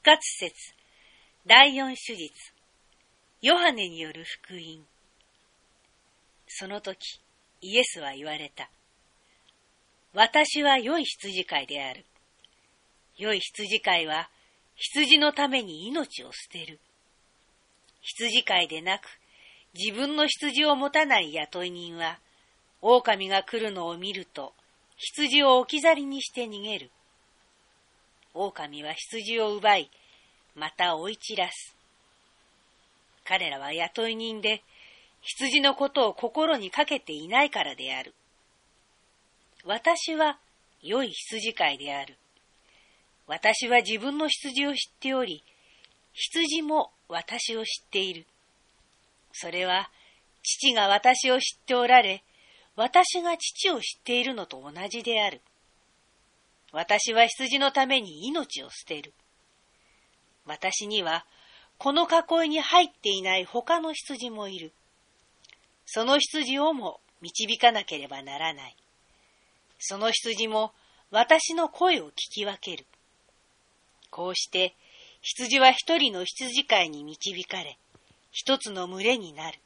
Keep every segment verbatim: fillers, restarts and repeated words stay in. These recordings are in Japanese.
活説だいよん手術ヨハネによる福音。その時イエスは言われた。私は良い羊飼いである。良い羊飼いは羊のために命を捨てる。羊飼いでなく自分の羊を持たない雇い人は、狼が来るのを見ると羊を置き去りにして逃げる。狼は羊を奪い、また追い散らす。彼らは雇い人で、羊のことを心にかけていないからである。私は良い羊飼いである。私は自分の羊を知っており、羊も私を知っている。それは、父が私を知っておられ、私が父を知っているのと同じである。私は羊のために命を捨てる。私には、この囲いに入っていない他の羊もいる。その羊をも導かなければならない。その羊も私の声を聞き分ける。こうして、羊は一人の羊飼いに導かれ、一つの群れになる。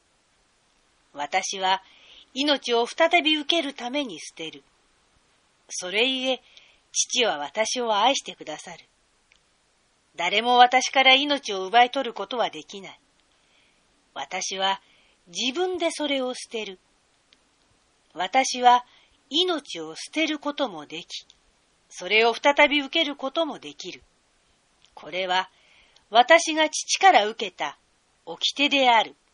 私は命を再び受けるために捨てる。それゆえ、父は私を愛してくださる。誰も私から命を奪い取ることはできない。私は自分でそれを捨てる。私は命を捨てることもでき、それを再び受けることもできる。これは私が父から受けた掟である。